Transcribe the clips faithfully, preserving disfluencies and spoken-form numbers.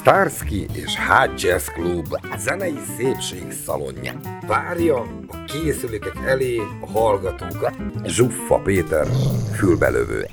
Starsky és Hot Jazz Club zenei szépség szalonja. Várja a készülékek elé a hallgatókat Zsuffa Péter fülbelövő.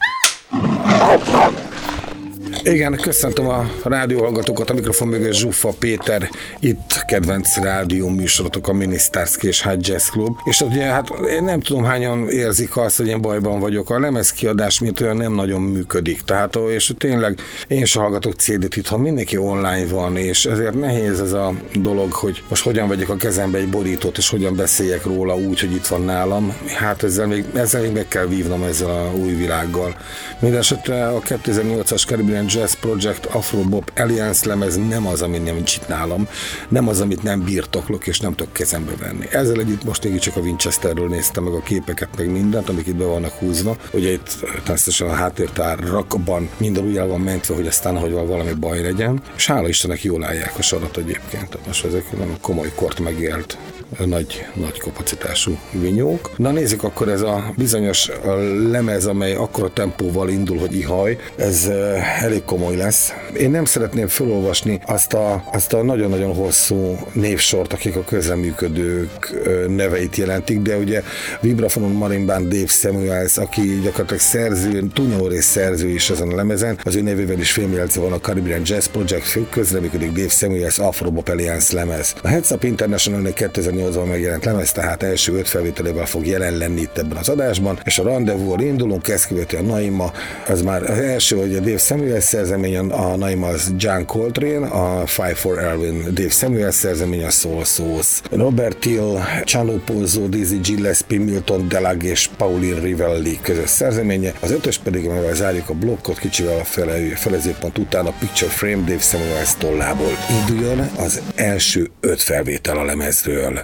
Igen, köszöntöm a rádióhallgatókat, a mikrofon mögött Zsuffa Péter, itt kedvenc rádió műsorotok a Mini Starsky és Hot Jazz Club, és ugye hát én nem tudom hányan érzik azt, hogy én bajban vagyok, a lemezkiadás mint olyan nem nagyon működik, tehát és tényleg én sem hallgatok cé dét itthon, mindenki online van, és ezért nehéz ez a dolog, hogy most hogyan vegyek a kezembe egy borítót, és hogyan beszéljek róla úgy, hogy itt van nálam, hát ezzel még, ezzel még meg kell vívnom ezzel a új világgal. Mindenesetre a kétezer-nyolcas Caribbean Jazz Project Afro-Bop Alliance lemez nem az, amit nem nincs itt nálam, nem az, amit nem birtoklok és nem tudok kezembe venni. Ezzel együtt most még csak a Winchesterről néztem meg a képeket, meg mindent, amik itt be vannak húzva. Ugye itt természetesen a háttértárakban minden úgy el van mentve, hogy aztán, hogy valami baj legyen. És hála Istennek jól állják a sarat egyébként. Most ezek nem komoly kort megélt nagy, nagy kapacitású vinyók. Na nézzük, akkor ez a bizonyos lemez, amely akkora tempóval indul, hogy ihaj, ez uh, elég komoly lesz. Én nem szeretném felolvasni azt a, azt a nagyon-nagyon hosszú névsort, akik a közreműködők uh, neveit jelentik, de ugye vibrafonon marimbán Dave Samuels, aki gyakorlatilag szerző, túlnyomó rész szerző is ezen a lemezen, az ő nevével is fémjelzve van a Caribbean Jazz Project, fő közreműködik Dave Samuels Afro-Bop Alliance lemez. A Heads Up International kétezer-nyolcban megjelent lemez, tehát első öt felvételével fog jelen lenni itt ebben az adásban, és a Rendezvous-ról indulunk, ezt követi a Naima, az már az első, hogy a Dave Samuels szerzemény, a Naima az John Coltrane, a Five for Erwin Dave Samuels szerzemény, a Soul Sauce, Robert Till, Chano Pozzo, Dizzy Gillespie, Milton Delag és Pauline Rivelli közös szerzeménye, az ötös pedig, amivel zárjuk a blokkot kicsivel a fele, felezőpont után a Picture Frame Dave Samuels tollából. Induljon az első öt felvétel a lemezről.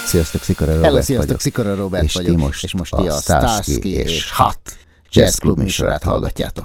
Sziasztok, Szikora Robert Hello, sziasztok, vagyok. Szikora Robert és vagyok. Ti most és most a ti a Starsky és Hutch Jazz Club műsorát hallgatjátok.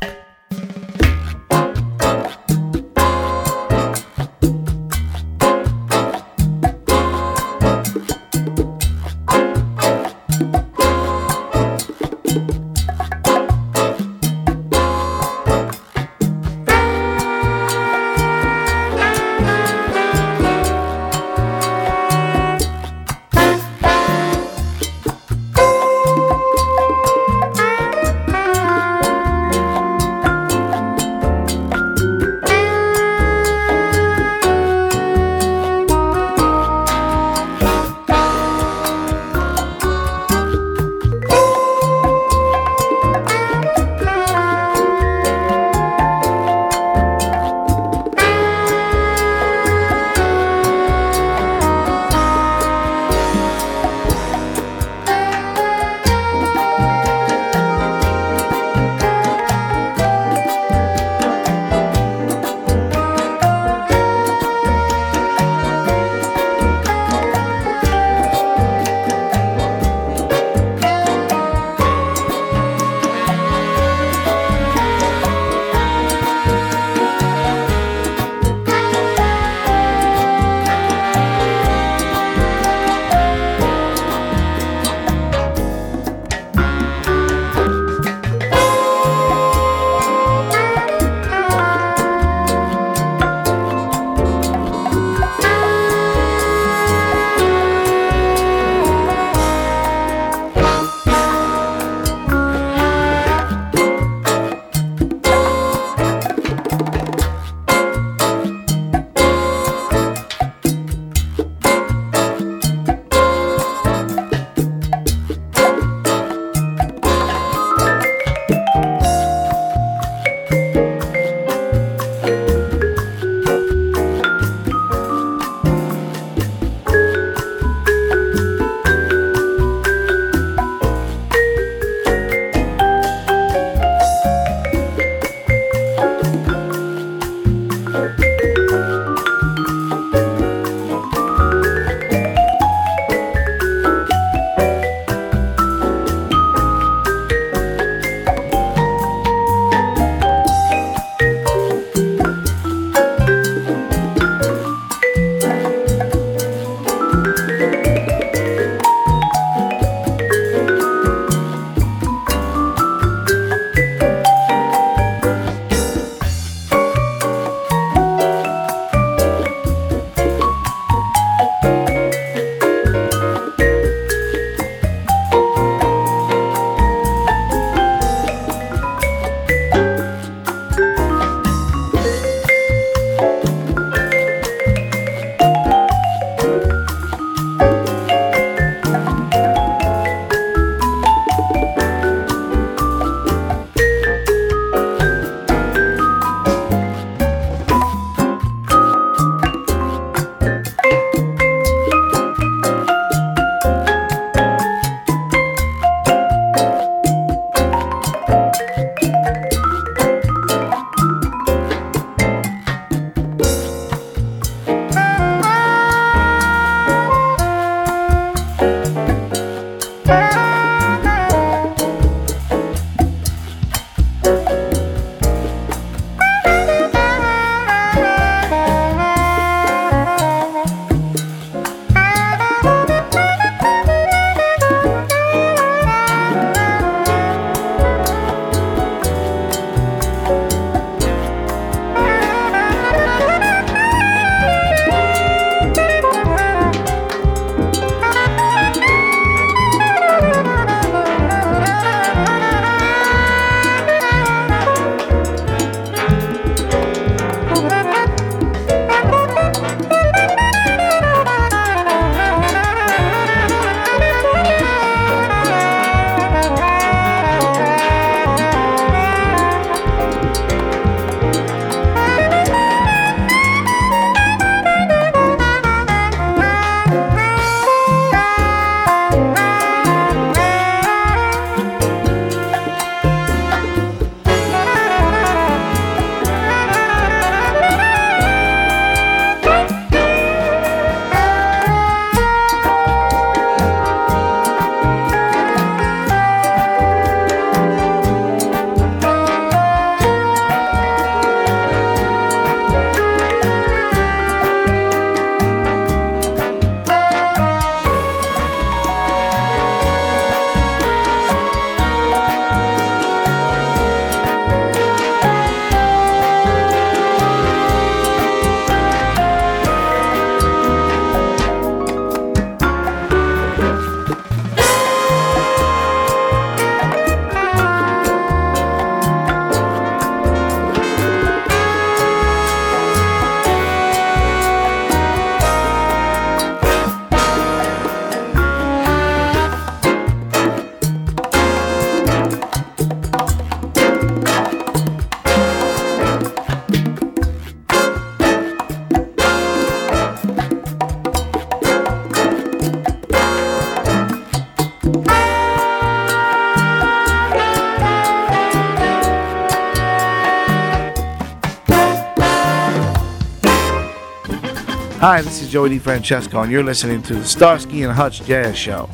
Hi, this is Joey DeFrancesco, and you're listening to the Starsky and Hutch Jazz Show.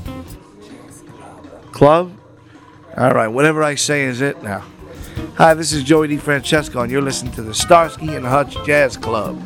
Club? All right, whatever I say is it now. Hi, this is Joey DeFrancesco, and you're listening to the Starsky and Hutch Jazz Club.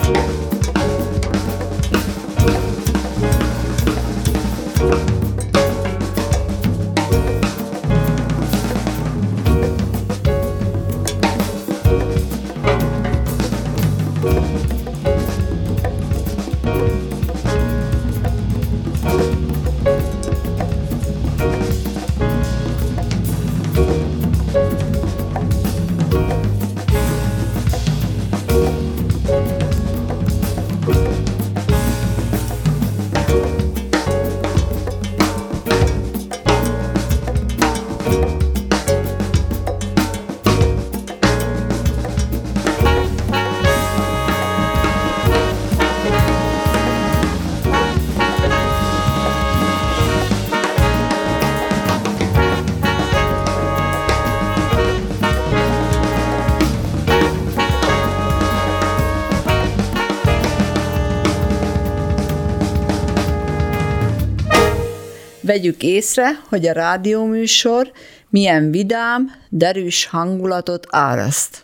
Vegyük észre, hogy a rádióműsor milyen vidám, derűs hangulatot áraszt.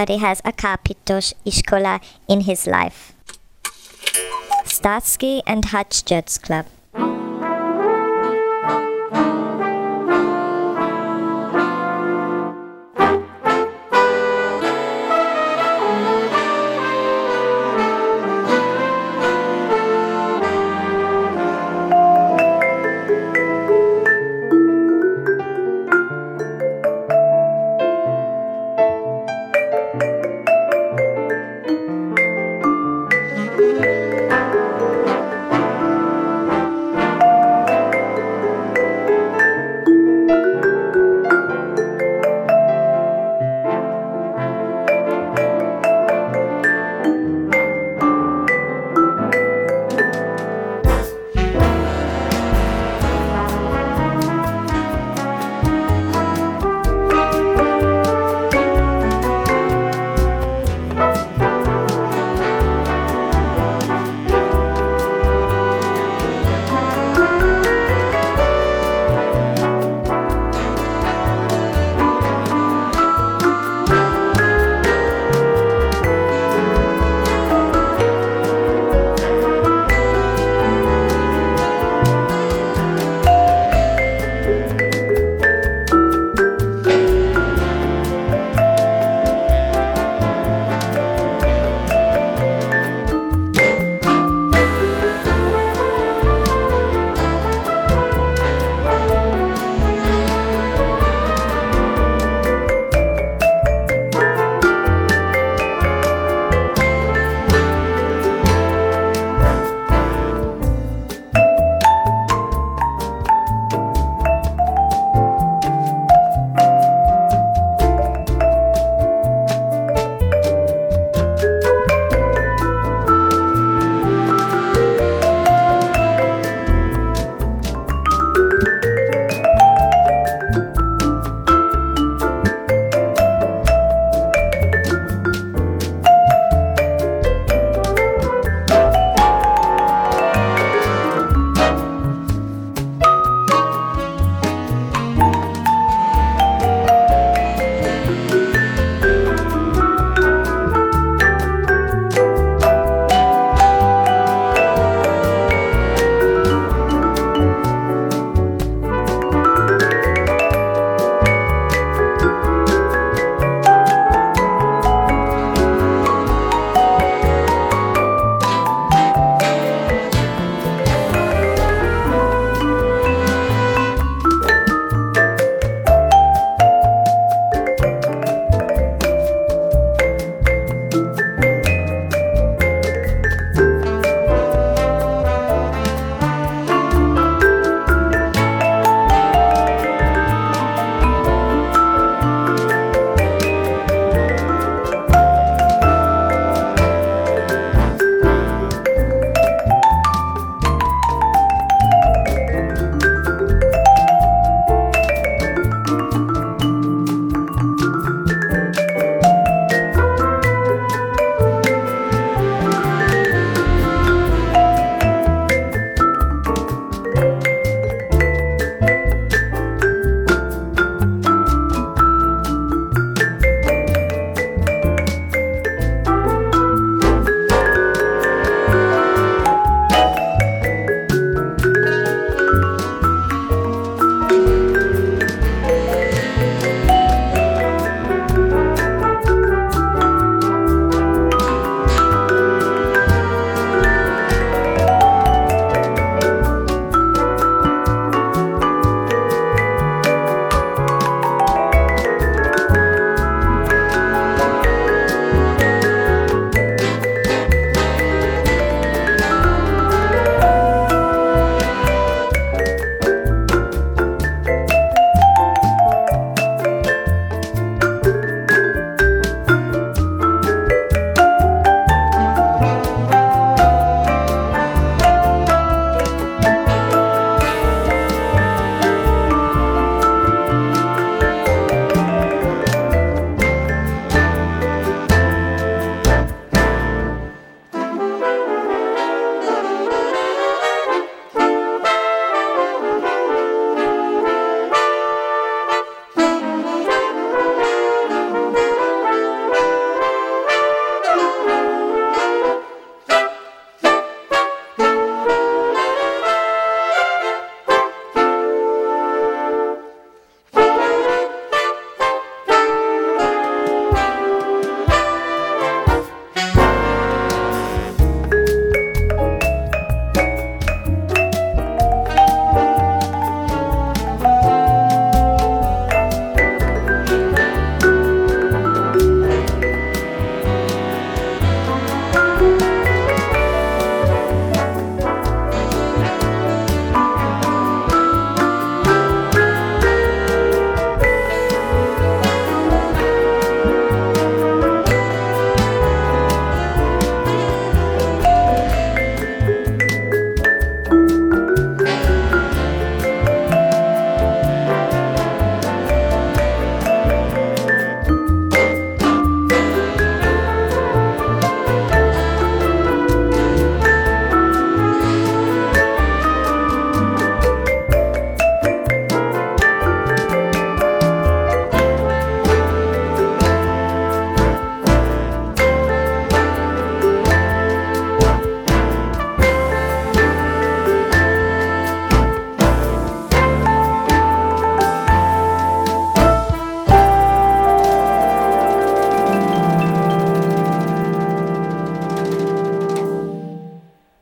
Everybody has a kápítós iskola in his life. Starsky and Hutch Jazz Club.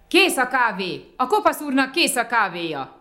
Kész a kávé! A kopasz úrnak kész a kávéja!